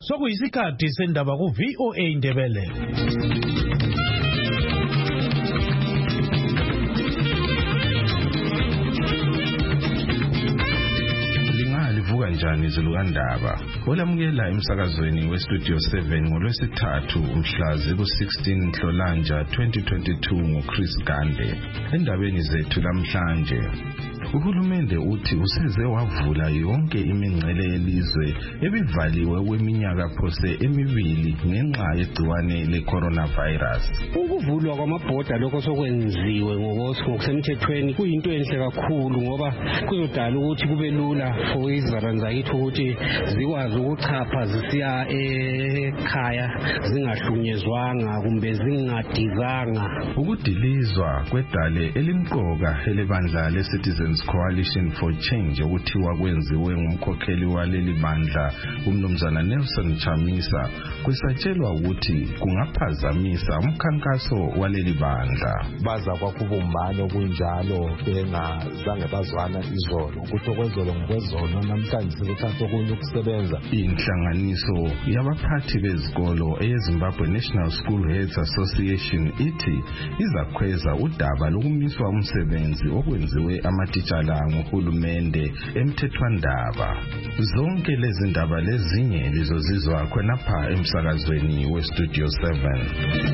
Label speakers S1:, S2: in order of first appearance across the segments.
S1: Sokuyisikhathi sendaba ku VOA Indebele. Lingalivuka njani izilukandaba? Olamukela emsakazweni weStudio 7 ngolwesithathu umhla ku-16 Nhlolanja 2022 nguChris Gande. Endabeni zethu namhlanje, uhulumende uthi useze wavula yonke imingcele yelizwe ebivaliwe kweminyaka phose emibili ngenxa yegciwane le-coronavirus.
S2: Ukuvulwa kwamabhoda lokho sokwenziwe ngokusemthethweni kuyinto enhle kakhulu ngoba kuzodala ukuthi kube lula for izizalwane zakithi ukuthi zikwazi ukuchapha zisiya ekhaya zingahlunyezwanga kumbe zingadizanga.
S1: Ukudilizwa kwedale elimqoka elebandla le-Citizens Coalition for Change okuthiwa kwenziwe ngumkhokheli waleli bandla uMnumzana Nelson Chamisa kusatshelwa ukuthi kungaphazamisa umkhankaso waleli bandla.
S3: Baza kwakubumbano kunjalo bengazange bazwana izolo ukuthi okwezolo ngokwezolo namhlanje sekuthatha okunye ukusebenza.
S1: Inhlanganiso yabaphathi bezikolo eyeZimbabwe National School Heads Association ithi izakhweza udaba lokumiswa umsebenzi okwenziwe amatitshala nguhulumende emthethwandaba. Zonke lezi ndaba lezinye lizozizwa khonapha emsakazweni weStudio 7.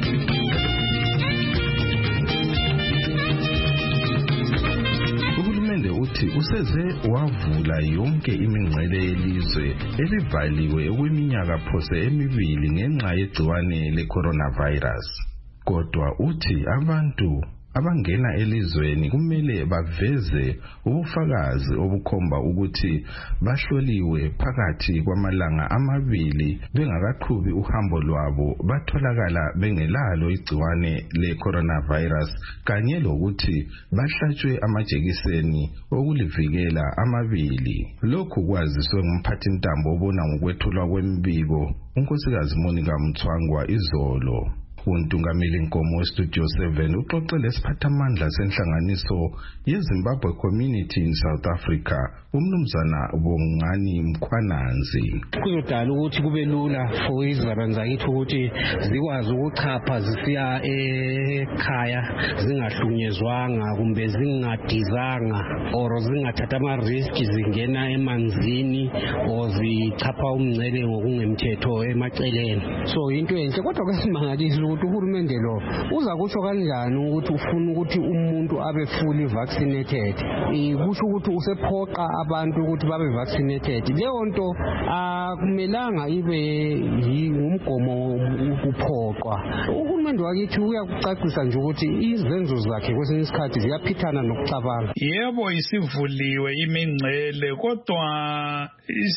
S1: Uthi useze wavula yonke imingcele yelizwe ebivaliwe okweminyaka phose emibili ngenxa yegciwane le-coronavirus. Kodwa uthi abantu abangena elizweni kumele baveze ubufakazi obukhomba ukuthi bahloliwe phakathi kwamalanga amabili bengakaqhubi uhambo lwabo batholakala bengelalo igciwane le-coronavirus kanye lokuthi bahlatshwe amajekiseni okulivikela amabili. Lokhu kwaziswe ngumphathintambo obona ngokwethulwa kwemibiko uNkosikazi Monica Mthwangwa izolo. Untungameli Nkomo weStudio 7 uxoxele isiphathamandla senhlanganiso yeZimbabwe Community in South Africa uMnumzana Bongani Mkhwananzi.
S2: Kuzodala ukuthi kube lula for izizalwane zakithi ukuthi zikwazi ukuchapha zisiya ekhaya zingahlunyezwanga kumbe zingadizanga or zingathatha ama-risk zingena emanzini or zichapha umngcele ngokungemthetho emaceleni. So into enhle kodwa kwesimangalisi ukuthi uhulumende lo uza kusho kanjani ukuthi ufuna ukuthi umuntu abe fully vaccinated. Kusho ukuthi usephoqa abantu ukuthi babe vaccinated. Leyo nto akumelanga ibe ngumgomo ukuphoqwa. Uhulumende wakithi uyakucacisa nje ukuthi izenzo zakhe kwesinye isikhathi ziyaphithana nokucabanga.
S4: Yebo isivuliwe imingcele kodwa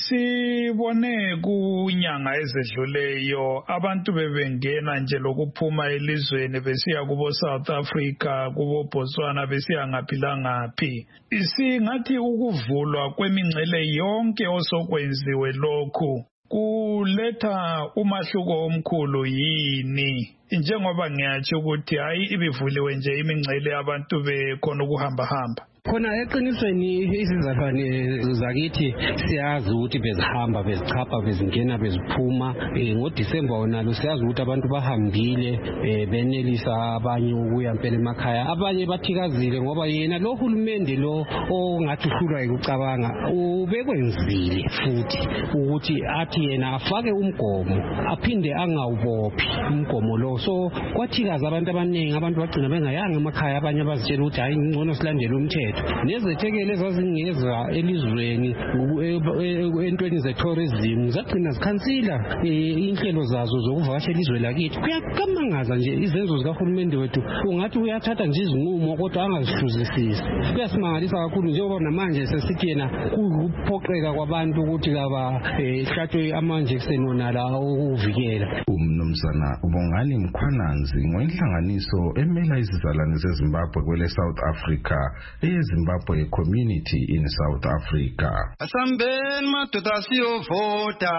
S4: isibone kunyanga ezedluleyo abantu bebengena nje lokuphuma elizweni besiya kubo South Africa kubo Botswana besiya ngaphi. Isingathi ukuvulwa kwemingcele yonke osokwenziwe lokhu kuletha umahluko omkhulu yini? Njengoba ngiyathi ukuthi hayi ibivuliwe nje imingcele abantu bekhona ukuhamba.
S2: Khona eqinisweni izizalwane zakithi siyazi ukuthi bezihamba bezichapha bezingena beziphuma ngoDisemba wonalo siyazi ukuthi abantu bahambile benelisa abanye ukuya impela emakhaya abanye bathikazile ngoba yena lo hulumende lo ongathi uhlulwa ukucabanga ubekwenzile futhi ukuthi athi yena afake umgomo aphinde angawubophi umgomo lo. So kwathikaza abantu abaningi abantu bagcina bengayanga emakhaya abanye bazitshela ukuthi hayi ngcono silandele umthetho. Nezethekele zazingeza elizweni entweni ze-tourism zagcina zikhansila inhlelo zazo zokuvakasha elizwe lakithi. Kuyakamangaza nje izenzo zikahulumende wethu ungathi uyathatha nje izinqumo kodwa angazihluzisisi. Kuyasimangalisa kakhulu njengoba namanje sesithi yena kuyiphoqeka kwabantu ukuthi hlatshwe amajekiseni wona la ukuvikela.
S1: Umnumzana umnumzana Bongani Mkhwananzi ngoinhlanganiso emela izizalwane zeZimbabwe kwele South Africa eyeZimbabwe Community in South Africa.
S5: Asambeni madoda siyovota.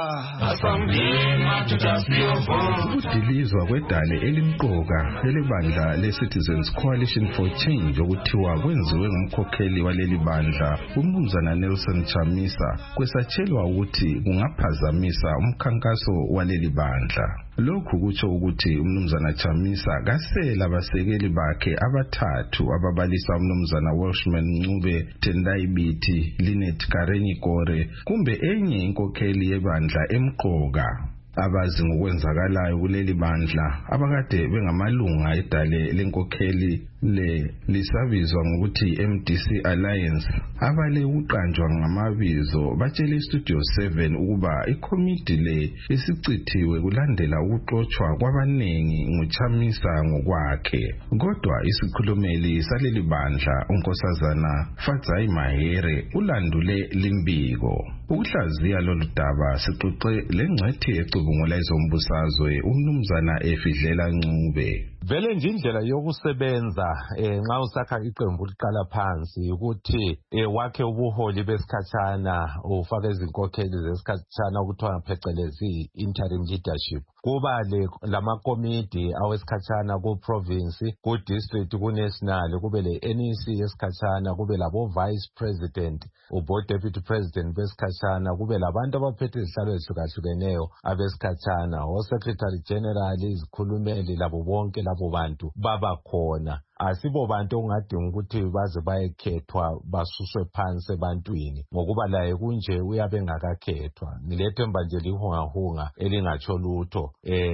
S1: Ukudilizwa kwedale elimqoka elebandla le-Citizens Coalition for Change okuthiwa kwenziwe ngumkhokheli waleli bandla umnumzana Nelson Chamisa kwesatshelwa ukuthi kungaphazamisa umkhankaso waleli bandla. Lokhu kutsho ukuthi umnumzana Chamisa kasela abasekeli bakhe abathathu ababalisa umnumzana Welshman Ncube, Tendai Biti, Linet Karenyi Kore kumbe enye inkokheli yebandla emqoka. Abazi ngokwenzakalayo kuleli bandla abakade bengamalunga edale lenkokheli lisabizwa ngokuthi MDC Alliance abale uqanjwa ngamabizo batshele Studio 7 ukuba ikomiti le isicithiwe kulandela ukuxoxwa kwabanengi nguChamisa ngokwakhe. Kodwa isikhulumeli saleli bandla unkosazana Fadzai Mahere ulandule limbiko. Ukuhlaziya lolu daba sixoxe lengcethi ecubungula izombusazwe umnumzana Efidlela Ncube.
S3: Vele nje indlela yokusebenza nxa usakha iqembu liqala phansi ukuthi wakhe ubuholi besikhatshana ufake izinkokheli zesikhatshana ukuthiwa phecelezi interim leadership. Kuba lamakomiti awesikhatshana ku-province, ku-district, ku-national, kube le-NEC yesikhatshana, kube labo vice president, ubo-deputy president besikhatshana, kube labantu abaphethe izihlalo ezihlukahlukeneyo abesikhatshana, o-secretary general, izikhulumeli labo bonke labo bantu babakhona. Asibo bantu ongadinga ukuthi baze bayekhethwa basuswe phansi ebantwini ngokuba laye kunje uyabe engakakhethwa. Ngilethemba nje lihungahunga elingatsho lutho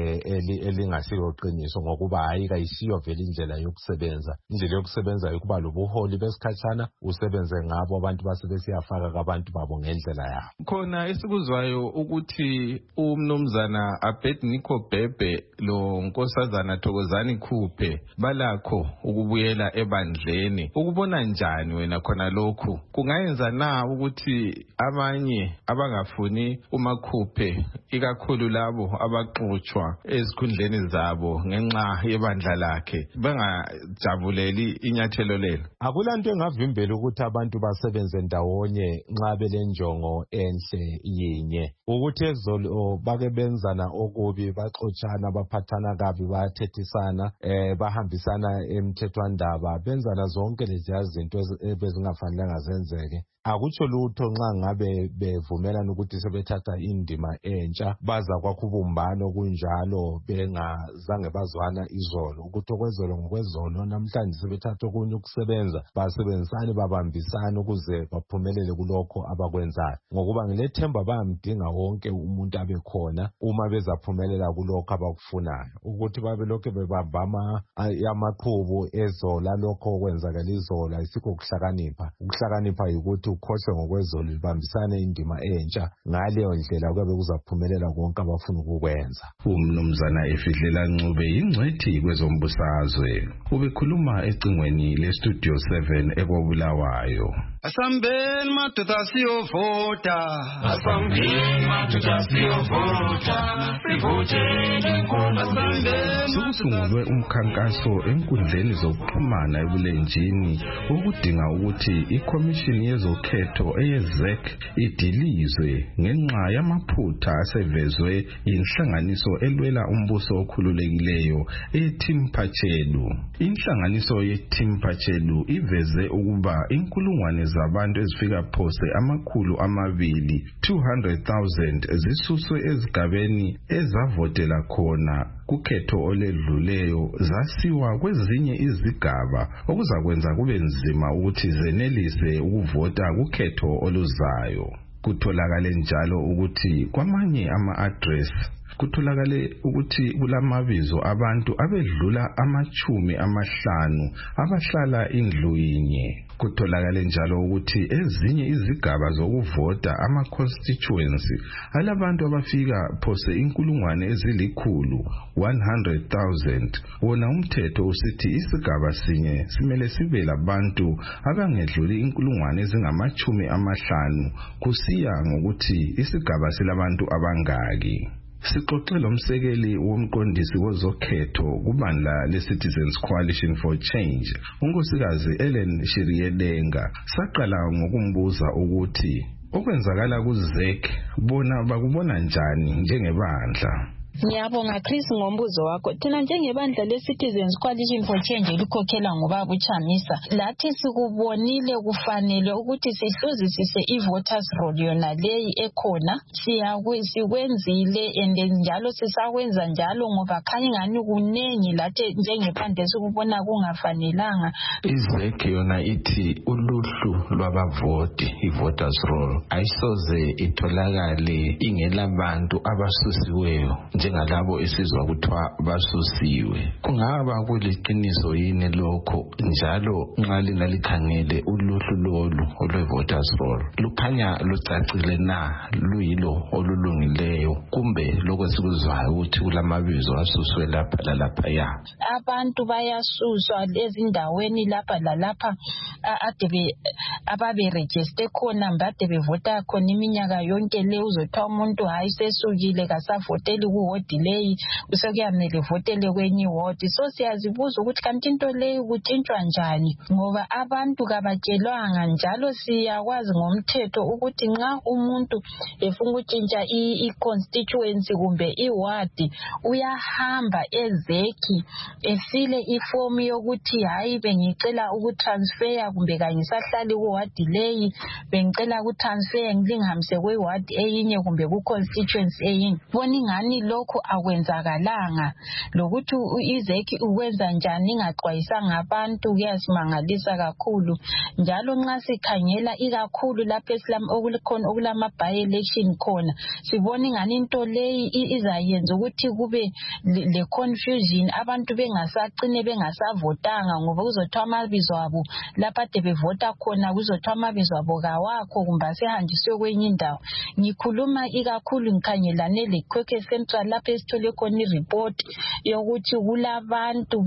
S3: elingasiyo qiniso ngokuba hayi kayisiyo vele indlela yokusebenza. Indlela yokusebenza ukuba lobuholi besikhatshana usebenze ngabo abantu basebesiyafaka kabantu babo ngendlela yabo.
S1: Khona esikuzwayo ukuthi umnumzana Abednego Bhebhe lo nkosazana Thokozani Khuphe balakho ukubuyela ebandleni. Ukubona njani wena khona lokhu? Kungayenza na ukuthi abanye abangafuni uMakhuphe ikakhulu labo abaxoxwa ezikhundleni zabo ngenxa yebandla lakhe bengajabuleli inyathelo lelo?
S3: Akulanto engavimbela ukuthi abantu basebenze ndawonye nxa belenjongo enhle yinye. Ukuthi ezolo bake benzana okubi, baxoxana, baphathana kabi, bayathethisana, bahambisana emthethwandaba, benzana zonke lezi zinto ebezingafanelanga zenzeke. Akutsho lutho nxa ngabe bevumelana ukuthi sebethatha indima entsha baza kwakubumbano kunjalo bengazange bazwana izolo ukuthi okwezolo ngokwezolo namhlanje sebethatha okunye ukusebenza basebenzisane babambisane ukuze baphumelele kulokho abakwenzayo ngokuba ngilethemba bayamdinga wonke umuntu abekhona uma bezaphumelela kulokho abakufunayo ukuthi babe lokho bebambama amaqhubu ezola lokho okwenzakala izola isikho ukuhlakanipha ukuthi ukhohlwe ngokwezolo libambisane indima entsha ngaleyo ndlela kube kuzaphumelela konke abafuna ukukwenza.
S1: Umnumzana Efidlela Ncube ingcethi kwezombusazwe ubekhuluma ecingweni leStudio 7 eKobulawayo.
S5: Asambeni madoda siyovota.
S1: Sokusungulwe umkhankaso enkundleni zokuxhumana ebulenjini ukudinga ukuthi ikomishini yezokhetho eyeZEC idilizwe ngenxa yamaphutha asevezwe inhlanganiso elwela umbuso okhululekileyo eTimpachelu. Inhlanganiso yeTimpachelu iveze ukuba inkulungwane zabantu ezifika phose 200,000 zisuswe ezigabeni ezavotela khona kukhetho oledluleyo zasiwa kwezinye izigaba okuzakwenza kube nzima ukuthi zenelise ukuvota kukhetho oluzayo. Kutholakale njalo ukuthi kwamanye ama-address kutholakale ukuthi kulamabizo abantu abedlula 50 abahlala indlu yinye. Kutholakale njalo ukuthi ezinye izigaba zokuvota ama-constituency alabantu abafika phose 100,000. Wona umthetho usithi isigaba sinye simele sibe labantu abangedluli 50,000 kusiya ngokuthi isigaba silabantu abangaki. Sixoxe lomsekeli womqondisi wezokhetho kubandla le-Citizens Coalition for Change, unkosikazi Ellen Shiriyedenga. Saqala ngokumbuza ukuthi okwenzakala kuZEC bona bakubona njani njengebandla.
S6: Ngiyabonga Chris ngombuzo wakho. Thina njengebandla le-Citizens Coalition for Change elikhokhela ngobaba uChamisa, lathi sikubonile kufanele ukuthi sihluzisise i-voters roll yona leyi ekhona. Sikwenzile njalo sisakwenza njalo ngoba khanya ingani kunengi lathi njengebandla sikubona kungafanelanga.
S1: iZEC yona ithi uluhlu lwabavoti, i-voters roll, ayisoze itholakale ingelabantu abasusiweyo njengalabo esizwa kuthiwa basusiwe. Kungaba kuliqiniso yini lokho? Njalo nxa lingalikhangele uluhlu lolu olwe-voters roll lukhanya lucacile na, luyilo olulungileyo, kumbe lokho sikuzwayo ukuthi kulamabizo asuswe lapha lalaphaya?
S6: Abantu bayasuswa ezindaweni lapha lalapha ababerejiste khona mbade bevota khona iminyaka yonke le. Uzothiwa umuntu hayi sesukile kasavoteli kuwodi leyi, usekuyamele votele kwenye iwodi. So siyazibuza ukuthi kanti into leyi kutshintshwa njani, ngoba abantu kabatshelwanga. Njalo siyakwazi ngomthetho ukuthi nxa umuntu efuna ukutshintsha i-constituency kumbe iwadi, uyahamba eZEC efile ifomu yokuthi hayi bengicela ukutransfer kumbe kangisahlali kuwadi leyi, bengicela ukutransfer ngilingamise kwiwadi eyinye kumbe ku-constituency eyinye. Bona ingani lokho akwenzakalanga, lokuthi iZEC ukwenza njani ingaxwayisanga abantu kuyasimangalisa kakhulu. Njalo nxa sikhangela ikakhulu lapho okulama by-election khona, sibona ingani into leyi izayenza ukuthi kube le confusion, abantu bengasacine bengasavotanga ngoba kuzothiwa amabizo abo lapha ade bevota khona kuzothiwa amabizo abo kawakho kumbe asehanjiswe kwenye indawo. Ngikhuluma ikakhulu ngikhangelane leKwekwe Central lapho esithole khona i-report yokuthi kulabantu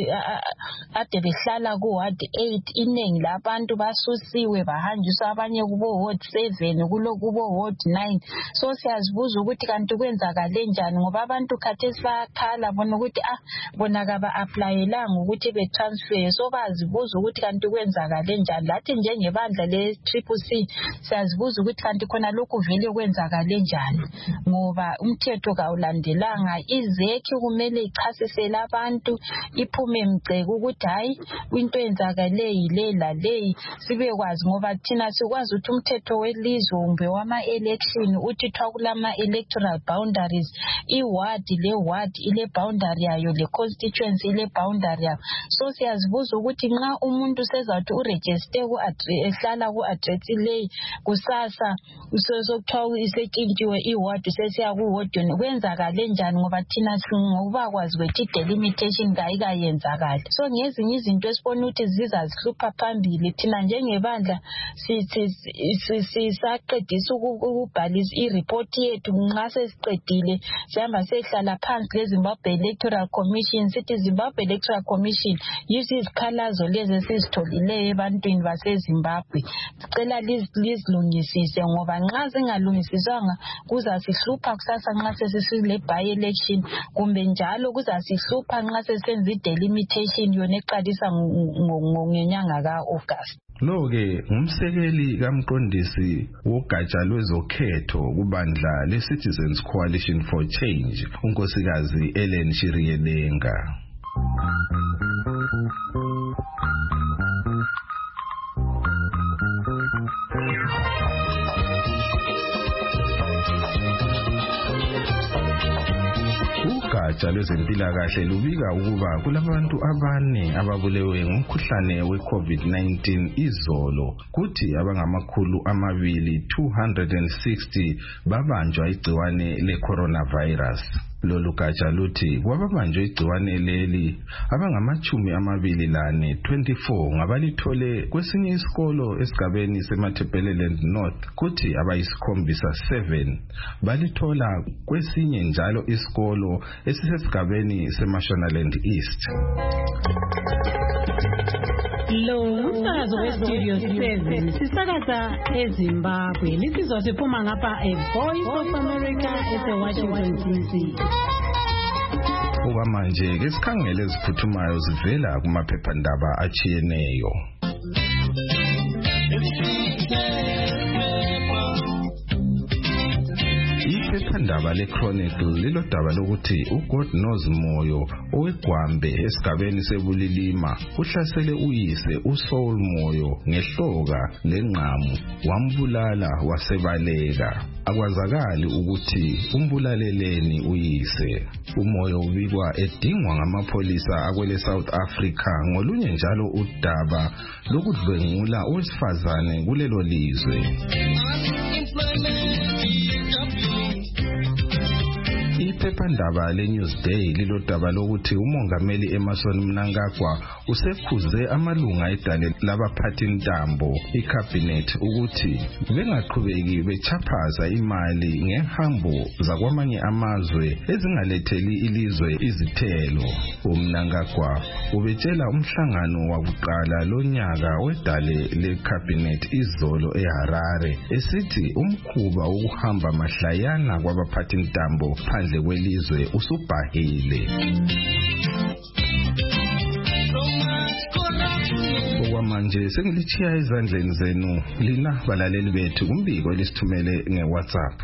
S6: ade behlala kuward 8, iningi labantu basusiwe bahanjiswa abanye kubo ward 7 kubo ward 9. So siyazibuza ukuthi kanti kwenzakale njani, ngoba abantu khathesi bayakhala bona ukuthi bona kaba-aplayelanga ukuthi betransfer. So bazibuza ukuthi kanti kwenzakale njani. Lathi njengebandla le-CCC siyazibuza ukuthi kanti khona lokhu vele kwenzakale njani, ngoba umthetho kawulandelanga. iZEC kumele ichasisele abantu, iphume emgceke ukuthi hayi into yenzakale yile laleyi, sibekwazi ngoba thina sikwazi ukuthi umthetho welizwe kumbe wama-election uthi thwa kulama-electoral boundaries, iwadi le-wadi ile boundary yayo, le constituency ile boundary yayo. So siyazibuza ukuthi nxa umuntu sezawuthi uregister ehlala ku-address leyi, kusasa sokuthiwa isetshintshiwe iwadi sesiya kuwodi yona, kwenzakale njani? Ngoba thina ngokuba kwazi kwethu i-delimitation kayikayenzakali. So ngezinye izinto esibona ukuthi zizazihlupha phambili, thina njengebandla sisaqedisa ukubhalisa i-report yethu. Nxa sesiqedile sihamba sehlala phansi le-Zimbabwe Electoral Commission, sithi Zimbabwe Electoral Commission yizo izikhalazo lezi esizitholileyo ebantwini baseZimbabwe, sicela lizilungisise, ngoba nxa zingalungisiswanga kuzasihlupha kusasa nxa sesisile by-election, kumbe njalo kuzasihlupha nxa sesenza i-delimitation yona eqalisa ngenyanga ka-August.
S1: Lo-ke ngumsekeli kamqondisi wogatsha lwezokhetho kubandla le-Citizens Coalition for Change, unkosikazi Ellen Shiriyedenga. Ugatsha lwezempilakahle lubika ukuba kulabantu abane ababulewe ngumkhuhlane we-COVID-19 izolo, kuthi abangamakhulu 260 babanjwa igciwane le-coronavirus. Lolu gatsha luthi kwababanjwe igciwane leli abangama-24 ngabalithole kwesinye isikolo esigabeni seMatabeleland North, kuthi abayisikhombisa 7 balithola kwesinye njalo isikolo esisesigabeni seMashonaland East.
S7: Lo umsakazo weStudio 7 sisakaza eZimbabwe. Lisizwa siphuma ngapha eVoice of America eWashington DC.
S1: Okwamanje ke sikhangele eziphuthumayo zivela kumaphephandaba achiyeneyo. Iphephandaba leChronicle lilodaba lokuthi uGod Knows Moyo owegwambe esigabeni sebulilima uhlasele uyise uSoul Moyo ngehloka lenqamu wambulala wasebaleka. Akwazakali ukuthi umbulaleleni uyise. Umoyo ubikwa edingwa ngamapholisa akwele South Africa ngolunye njalo udaba lokudlwengula owesifazane kulelo lizwe. Iphephandaba leNewsday lilodaba lokuthi umongameli Emmerson Mnangagwa usekhuze amalunga edale labaphathintambo icabinet ukuthi bengaqhubeki bechaphaza imali ngehambo zakwamanye amazwe ezingaletheli ilizwe izithelo. uMnangagwa ubetshela umhlangano wakuqala lonyaka wedale lecabinet izolo eHarare esithi umkhuba wokuhamba mahlayana kwabaphathintambo phandle kwelizwe usubhahile. Okwamanje sengilitshiya ezandleni zenu lina balaleli bethu kumbiko elisithumele ngeWhatsApp.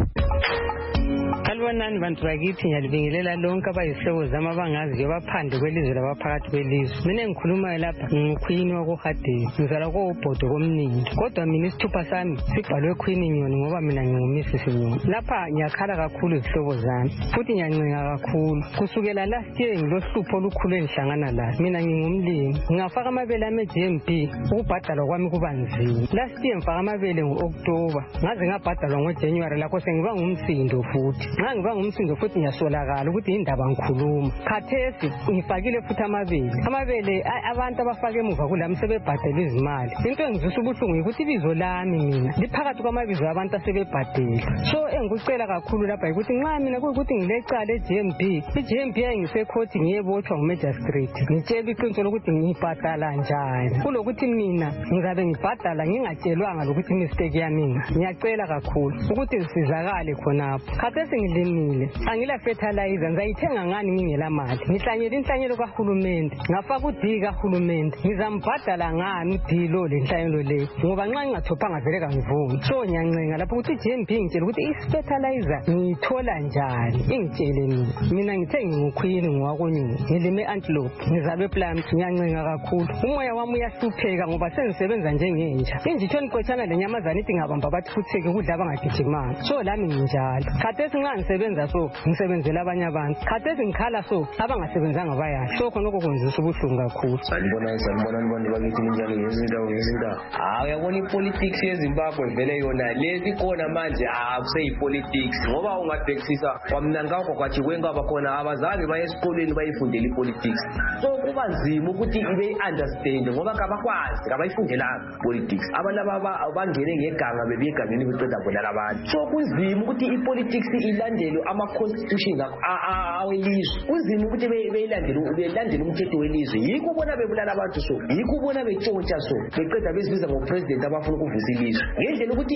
S8: Salibonani bantu bakithi, ngiyalibingelela lonke abayihlobo zami abangaziyo baphandle kwelizwe labaphakathi kwelizwe. Mina engikhulumayo lapha ngiqueen wakuHadeni, ngizalwa koBhodo komnindi. Kodwa mina isithupha sami sibhalwe Queen Nyoni ngoba mina ngingumisi Nyoni. Lapha ngiyakhala kakhulu izihlobo zami futhi ngiyancenga kakhulu. Kusukela last year ngilohlupho olukhulu engihlangana laso. Mina ngingumlimi, ngingafaka amabele ami eGMB, ukubhadalwa kwami kuba nzima. Last year ngifaka amabele ngo-October, ngaze ngabhadalwa ngoJanuary, lapho sengiba ngumsindo futhi. Nxa ngiba ngumsindo futhi ngiyasolakala ukuthi indaba ngikhuluma. Khathesi ngifakile futhi amabele abantu abafake emuva kulami sebebhadela izimali. Into engizwisa ubuhlungu ukuthi ibizo lami mina liphakathi kwamabizo abantu asebebhadela. So engikucela kakhulu lapha ukuthi nxa mina kuyikuthi ngilecala eGMB, iGMB yangisecourt ngiyebotshwa nguMagistrate, ngitshela iqiniso lokuthi ngibhadala njani kulokuthi mina ngizabe ngibhadala ngingatshelwanga lokuthi mistake yami. Ngiyacela kakhulu ukuthi ngisizakale khonapho. Khathesi ngilimile, angila fertilizer, ngizayithenga ngani ngingela mali? Ngihlanyela inhlanyelo kahulumende, ngafaka uD kahulumende, ngizambhadala ngani uD lo lenhlanyelo le ngoba nxa ngingathophanga vele kangivuni. So ngiyancenga lapho ukuthi iGMB ngitshela ukuthi ifertilizer ngiyithola njani, ingitshele mina ngithe nginguQueen ngowakonyoni, ngilime antelope, ngizalwe ePlant. Ngiyancenga kakhulu, umoya wami uyahlupheka ngoba sengisebenza njengenja. Injitho niqotshana lenyamazana ithi ngabamba bathi futheke ukudla abangagijimanga. So lami nginjalo. Khathesi nxa ngisebenza so ngisebenzela abanye abantu, khathesi ngikhala so abangasebenzanga bayasho. So khonokho kwenzisa ubuhlungu kakhulu.
S9: Sanibona abantu bakithi njalo ngezindawo. Uyabona ipolitics yeZimbabwe vele yona lezi khona manje akuseyipolitics ngoba ungadekisisa kwaMnangagwa kwathi kwengaba khona abazali baye esikolweni bayifundela ipolitics. So kuba nzima ukuthi ibe understand ngoba kabakwazi kabayifundelanga politics. Abantu abangene ngeganga bebiye egangeni beqeda kubulala abantu. So kunzima ukuthi ipolitics ilandele ama-constitution awelizwe. Kunzima ukuthi belandele umthetho welizwe. Yikho ubona bebulala abantu so, yikho ubona betshontsha so, beqeda bezibiza ngopresident abafuna ukuvusa ilizwe ngendlela ukuthi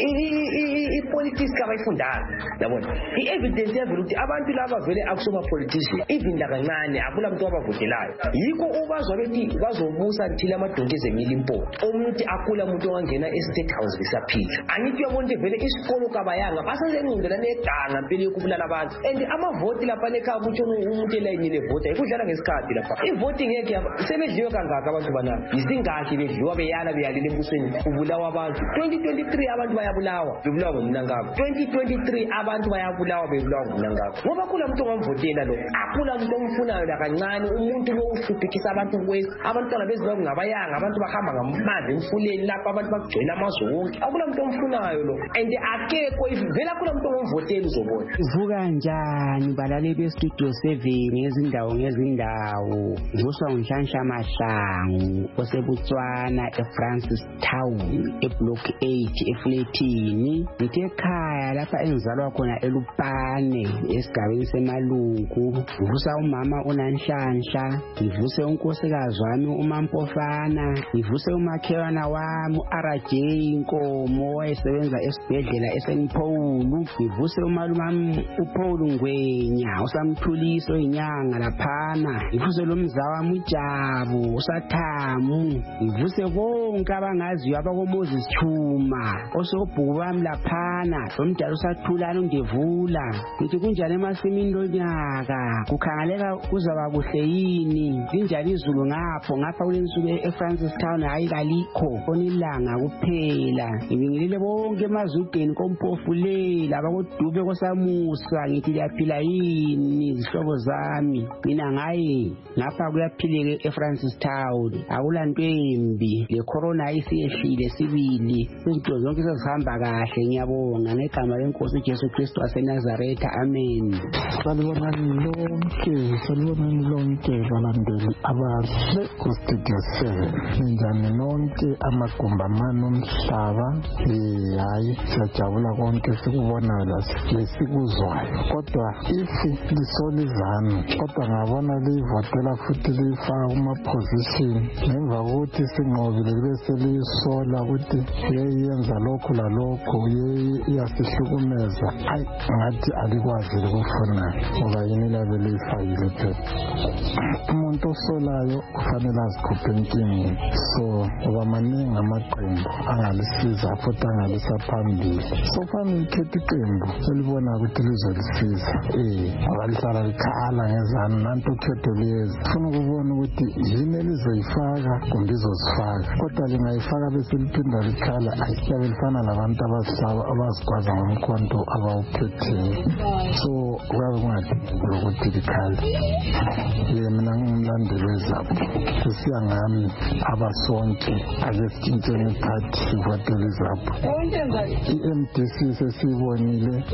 S9: ipolitics kabayifundanga. Yabona i-evidence yavela ukuthi abantu laba vele akusoma-politician, even lakancane akula muntu wabavotelayo. Yikho ubazwa bethi bazobusa nthile amadonkezi emilimpopo, omuntu akhula umuntu ongangena e-State House besaphila. Angithi uyabona ukuthi vele isikolo kabayanga basasengqondela neganga mpela yokubulala abantu. And amavoti lapha nekhaya ukuthi umuntu elayinile vota ikudlala ngesikhathi lapha. Ivoti ngeke sebedliwe kangaka abantu banabo, isingakhi bedliwa beyalile embusweni kubulawa abantu. 2023 abantu bayabulawa bebulawa nguMnangagwa. 2023 abantu bayabulawa bebulawa nguMnangagwa ngoba kula muntu ongamvotela lo, akula muntu omfunayo lakancane. Umuntu lo uhluphikisa abantu kwesi, abantwana beZimbabwe ngabayanga, abantu bahamba ngamanzi emfuleni lapha, abantu bagcwele amazwe wonke. Akula muntu omfunayo lo, and akekho vele akula muntu omvotela uzobona.
S10: Vuka njani balaleli bestudio 7 ngezindawo vuswa uNhlanhla Mahlangu oseBotswana eFrancis Town eBlock 8 eFletini. Ngithe ekhaya lapha engizalwa khona eLupane esigabeni seMalungu. Ngivusa umama uNanhlanhla, ngivuse unkosikazi wami uMampofana, ngivuse umakhelwana wami uRJ Nkomo owayesebenza esibhedlela eSenipolu, ngivuse umalumami uPaul Ngwenya usamthuliso inyanga laphana, ngivuse lo mzawami uJabu uSathamu, ngivuse bonke abangaziyo abakoMoses Chuma osobhuku bami laphana, lomdala usathulana uNdevula. Ngithi kunjani emasimini lonyaka, kukhangaleka kuzaba kuhle yini, linjani izulu ngapha kulensuku eFrancis Town hayi kalikho onilanga kuphela. Ngibingelele bonke emazudeni kompofulela abakodube kosamusa, ngithi liyaphila yini izihlobo zami, mina ngaye ngapha kuyaphileke eFrancis Town, akulanto embi, le corona isiyehlile sibili, izinto zonke sezihamba kahle. Ngiyabonga ngegama lenkosi uJesu Kristu waseNazaretha, amen.
S11: Salibonani lonke balandeli abahle kustudio 7, ninjani nonke amagumba amane omhlaba. Hayi siyajabula konke sikubonayo lesikuzwayo, kodwa ifi lisolizana, kodwa ngabona livotela futhi lifaka kuma-position ngemva kokuthi sinqobile bese liyisola ukuthi yeyenza lokhu lalokhu, iyasihlukumeza. Hayi ngathi alikwazi likufuna ngoba yini labe liyifakile phela. Umuntu osolayo kufanele azikhuphe enkingeni, so ngoba maningi amaqembu angalisiza futhi angalisa phambili. So fanele ikhethe iqembu elibona ukuthi lizolisiza, ngoba lihlala likhala ngezana nanto ukhetho liyeza. Funa ukubona ukuthi yini elizoyifaka kumbe izozifaka, kodwa lingayifaka bese liphinda likhala, liyabe lifana labantu abazigwaza ngomkhonto abawuphetheyo. So kuyabe kungadingekile ukuthi likhale. Mina ngumlandeli weZAPU, sesiya ngami abasonke ake sitshintsheni iphakathi sivotele iZAPU. I-MDC sesiyibonile,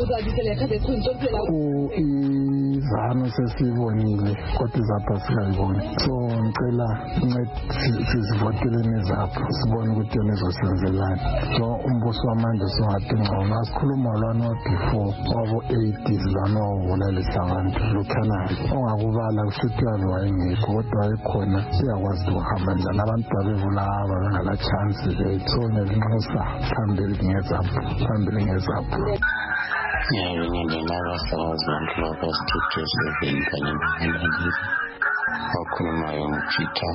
S11: iZANU sesiyibonile, kodwa iZAPU asikayiboni. So ngicela sizivoteleni iZAPU sibone ukuthi yona izosenzelani. So umbuso wamanje songathi ngcono, asikhuluma lwana wa-before wabo-80s lwana wavulalisa abantu lukhanayo, ongakubala kusithi yabe wayengekho kodwa wayekhona, siyakwazi ukuhamba njani. Abantu babevulaba bengala chance so ngelinxusa phambili ngeZAPU.
S12: Ngiyabingelela abasebenzi bonke bakwastudio 7 kanye nabalandeli. Okhulumayo nguPeter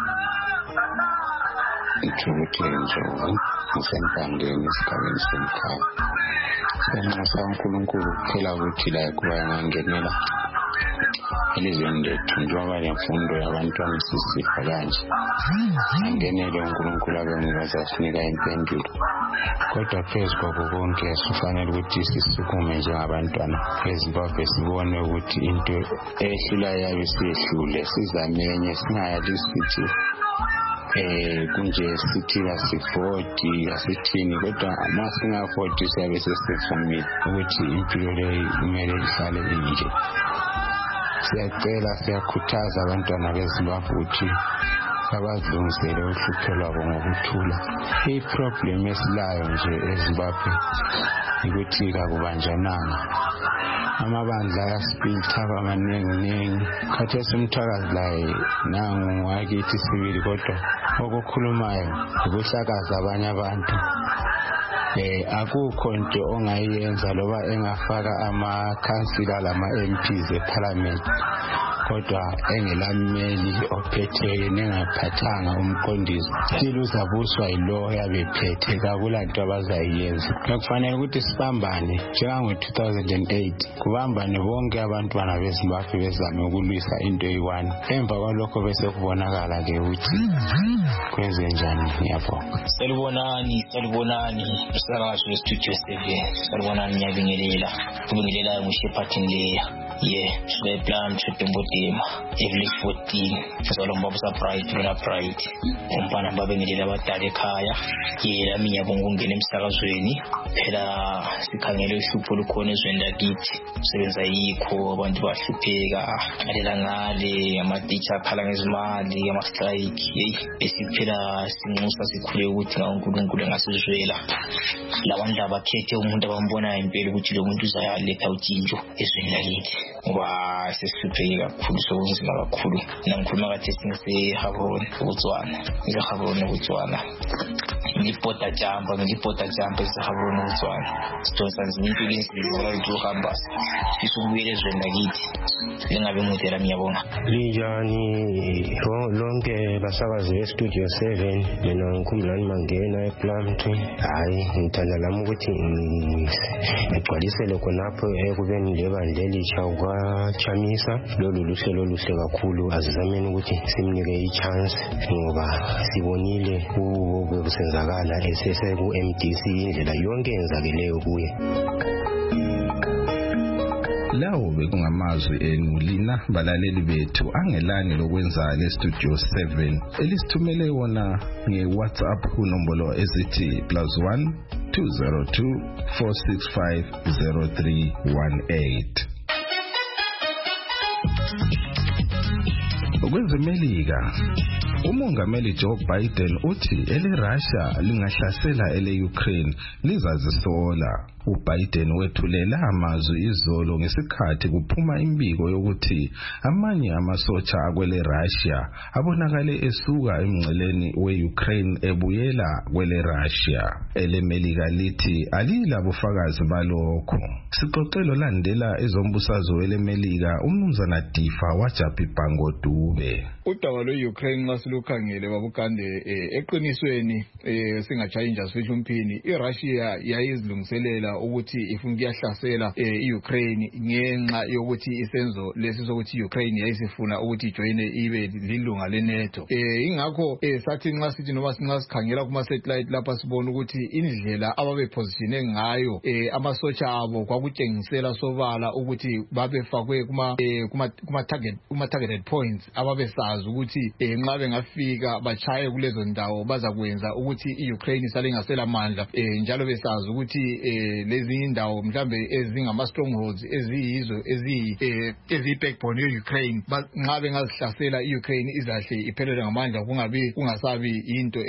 S12: Ntshobothe-Ndlovu, ngisempandeni esigabeni semkhaya. Ngenxa uNkulunkulu kuphela ukuthi la kuba ngangenela elizweni lethu njengoba lemfundo yabantwana sisifa kanje. Angenele uNkulunkulu abengazasinika impendulo, kodwa phezu kwakho konke sifanele ukuthi sisukume njengabantwana eZimbabwe, sibone ukuthi into ehlula yabe siyehlule, sizamenye singayali sithi kunje sithi kasivoti kasithini, kodwa masingavoti siyabe sesivumile ukuthi impilo leyi kumele ihlale inje. Siyacela, siyakhuthaza abantwana beZimbabwe ukuthi abazilungisele uhlupho lwabo ngokuthula. I-problem esilayo nje eZimbabwe ukuthi kakubanjananga, amabandla ayasipilitha amaningi. Khathesi umthakazi laye nangu wakithi sibili, kodwa okukhulumayo ukuhlakaza abanye abantu. Akukho nto ongayenza loba engafaka amakhansila lama-MPs eParliament, kodwa engelameli ophetheyo nengaphathanga umqondisi, still uzabuswa yilo yabephethe, kakulanto abazayenza. Kufanele ukuthi sibambane njengango-2008, kubambane bonke abantwana beZimbabwe bezame ukulwisa into eyi-one. Emva kwalokho bese kubonakala-ke ukuthi kwenze njani. Ngiyabonga.
S13: Salibonani usakazi westudio 7. Salibonani, ngiyabingelela nguShephathini Leya Sweplan Chutumbodima Village 14 Solombabusa Pride Luna Pride umpana babingelela abadala ekhaya. Lami ngiyabonga ukungena emsakazweni phela sikhangele uhlupho lukhona ezweni lakithi sebenza yikho abantu bahlupheka ngalela ngale amatitsha akhala ngezimali ama-strike besiphela sinxusa sikhule ukuthi ngaNkulunkulu engasizwela labantu abakhethe umuntu abambona impela ukuthi lo muntu uzayaletha utshintsho ezweni lakithi ngoba sesihlupheke kakhulu sokunzima kakhulu nangikhuluma kathi singiseHaburoni Botswana ngipota jamba eseHaburoni Botswana sidonsa nzima impilo inzima ukuhamba sisukubuyela ezweni lakithi lingabe mude lami ngiyabonga.
S14: Linjani lonke basakazi beStudio 7 mina ngikhumulani mangena ePlumtree. Hayi ngithanda lami ukuthi ngigcwalisele khonapho ekubeni lebandla elisha kwaChamisa lolu luhlelo oluhle kakhulu azizameni ukuthi simnike ichance ngoba sibonile ubusenzakala esese ku MDC indlela yonke enzakeleyo kuye.
S1: Lawo bekungamazwi enu lina balaleli bethu angelani lokwenza leStudio 7 elisithumele wona ngeWhatsApp kunombolo ezithi +1 202 465 0318. Kwezemelika umongameli Joe Biden uthi eleRussia lingahlasela eleUkraine lizazisola. uBiden wethulela amazwi izolo ngesikhathi kuphuma imbiko yokuthi amanye amasotsha akwele Russia abonakale esuka emngceleni weUkraine ebuyela kwele Russia. Elemelika lithi alila bufakazi balokho. Sixoxelo landela ezombusazwe welemelika umnumzana Difa Wajapibhango Dube.
S15: Udaba lwe-Ukraine nxa silukhangele babukande eqinisweni singachayinja sifisha umphini iRussia yayizilungiselela ukuthi ifuna ukuyahlasela iUkraine ngenxa yokuthi isenzo lesi sokuthi iUkraine yayisifuna ukuthi ijoine ibe lilunga leNATO. Ingakho sathi nxa sithi noma sinxa sikhangela kuma satellite lapha sibona ukuthi indlela ababepositione ngayo amasotsha abo kwakutshengisela sobala ukuthi babefakwe kuma targeted points ababesazi ukuthi nxa bengafika bachaye kulezo ndawo bazakwenza ukuthi iUkraine isale ingasela amandla njalo besazi ukuthi lezi indawo mhlambe ezingama strongholds eziyizo ezibackbone ye-Ukraine nxa bengazihlasela iUkraine izahle iphelele ngamandla kungasabi into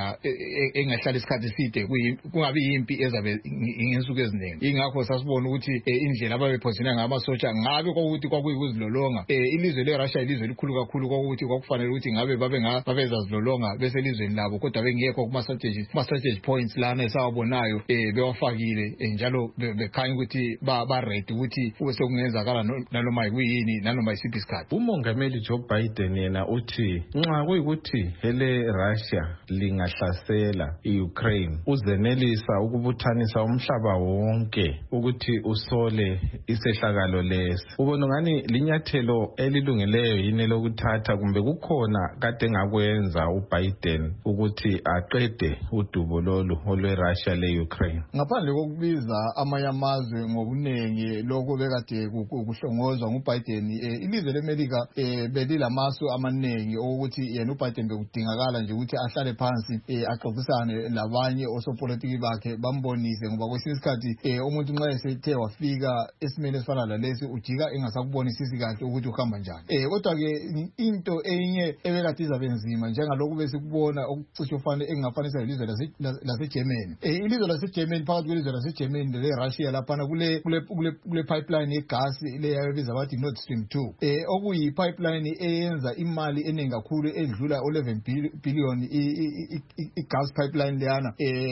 S15: engahlala isikhathi eside kungabi yimpi ezabe ingensuku eziningi. Ingakho sasibona ukuthi indlela ababepositione ngamasotsha ngabe kokuthi kwakuyikuzilolonga ilizwe leRussia ilizwe elikhulu kakhulu kokuthi kwakufanele ukuthi ngabe babezazilolonga bese elizweni labo kodwa bengekho kuma strategy points lana esawabonayo bewafakile njalo bekhanya ukuthi ba ready ukuthi sekungenzakala nanoma yikuyini nanoma isiphi isikhathi.
S3: Umongameli Joe Biden yena uthi nxa kuyikuthi hele Russia lingahlasela iUkraine uzenelisa ukubuthanisa umhlaba wonke ukuthi usole isehlakalo lesi. Ubona ngani linyathelo elilungeleyo yini lokuthatha kumbe kukhona kade ngakwenza uBiden ukuthi aqede udubo lolu olweRussia leUkraine?
S15: Ngaphandle kokubiza amanye amazwe ngobunengi lokho bekade kuhlongozwa nguBiden ilizwe leMelika belilamasu amanengi ukuthi yena uBiden bekudingakala nje ukuthi ahlale phansi axoxisane labanye osopolitiki bakhe bambonise ngoba kwesinye isikhathi umuntu nxa esethe wafika esimeni esifana lalesi ujika engasakubonisisi kahle ukuthi uhamba njani. Kodwa ke into enye ebekade izabe nzima njengalokhu besikubona okucishe engafanisa ilizwe laseGermany. Ilizwe laseGermany phakathi kwelizwe laseGermany leRussia laphana kule pipeline yegas leyabiza bathi Nord Stream 2 okuyi pipeline eyenza imali eningi kakhulu edlula 11 billion igas pipeline leyana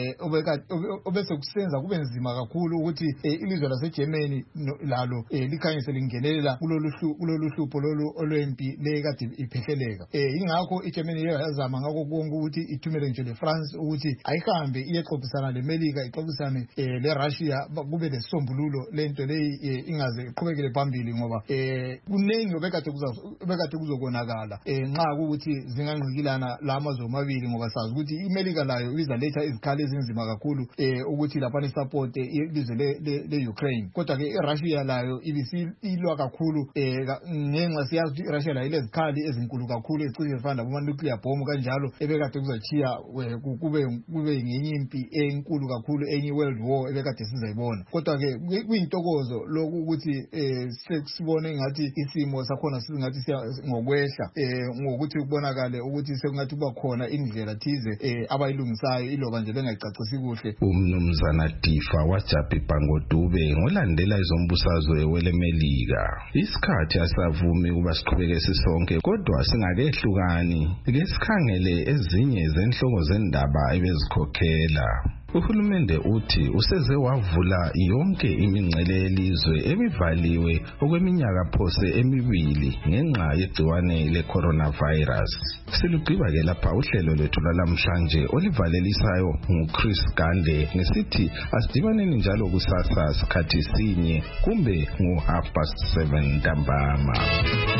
S15: obese kusenza kube nzima kakhulu ukuthi ilizwe laseGermany lalo likhanyise lingenelela kulolu hlupho lolu olwempi lekade iphehleleka. Ingakho iGermany yazama ngakho konke ukuthi ithumele nje leFrance ukuthi ayihambe iyexoxisana leMelika ixoxisane leRussia kube lesombululo lento leyi ingaze iqhubekele phambili ngoba kunengi obekade kuzokonakala nxa ukuthi zingangqikilana lamazwe amabili ngoba sazi ukuthi iMelika layo izaletha izikhali ezinzima kakhulu ukuthi lapha support ilizwe leUkraine. Kodwa ke iRussia layo ibisilwa kakhulu ngenxa siyazi iRussia layo kunezikhali ezinkulu kakhulu ezicishe zifana nabo-nuclear bomb kanjalo ebekade kuzochiya kube ngenye impi enkulu kakhulu enye world war ebekade sizayibona. Kodwa-ke kuyintokozo lokhu ukuthi sibone ngathi isimo sakhona singathi ngokwehla ngokuthi kubonakale ukuthi sekungathi kuba khona indlela thize abayilungisayo iloba nje bengayicacisi kuhle.
S1: Umnumzana Difa wajapha iBhangodube ngolandela izombusazwe welemelika. Isikhathi asavumi kuba siqhubeke sisonke kodwa singakehlukani ke sikhangele ezinye zenhloko zendaba ebezikhokhela. Uhulumende uthi useze wavula yonke imingcele yelizwe emivaliwe okweminyaka phose emibili ngenxa yegciwane le-coronavirus. Silugqiba ke lapha uhlelo lwethu lwalamhlanje olivalelisayo nguChris Gande ngesithi asidibaneni njalo kusasa sikhathi sinye kumbe ngo 7:30 ntambama.